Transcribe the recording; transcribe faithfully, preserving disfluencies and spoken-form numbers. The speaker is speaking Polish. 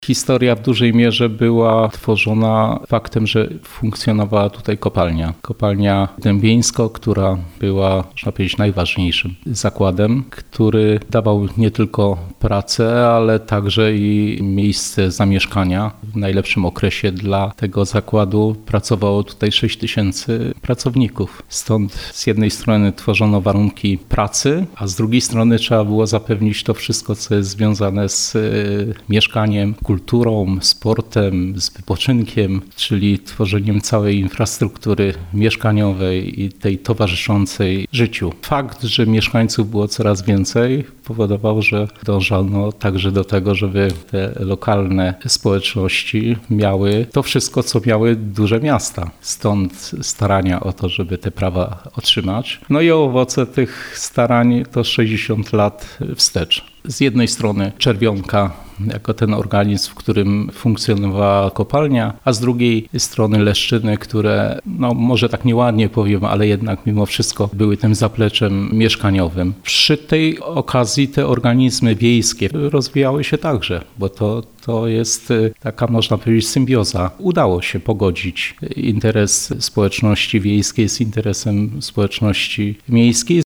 Historia w dużej mierze była tworzona faktem, że funkcjonowała tutaj kopalnia. Kopalnia Dębieńsko, która była, można powiedzieć, najważniejszym zakładem, który dawał nie tylko pracę, ale także i miejsce zamieszkania. W najlepszym okresie dla tego zakładu pracowało tutaj sześć tysięcy pracowników. Stąd z jednej strony tworzono warunki pracy, a z drugiej strony trzeba było zapewnić to wszystko, co jest związane z y, mieszkaniem, kulturą, sportem, z wypoczynkiem, czyli tworzeniem całej infrastruktury mieszkaniowej i tej towarzyszącej życiu. Fakt, że mieszkańców było coraz więcej, powodował, że dążono także do tego, żeby te lokalne społeczności miały to wszystko, co miały duże miasta. Stąd starania o to, żeby te prawa otrzymać. No i owoce tych starań to sześćdziesiąt lat wstecz. Z jednej strony Czerwionka jako ten organizm, w którym funkcjonowała kopalnia, a z drugiej strony Leszczyny, które, no może tak nieładnie powiem, ale jednak mimo wszystko były tym zapleczem mieszkaniowym. Przy tej okazji te organizmy wiejskie rozwijały się także, bo to, to jest taka, można powiedzieć, symbioza. Udało się pogodzić interes społeczności wiejskiej z interesem społeczności miejskiej.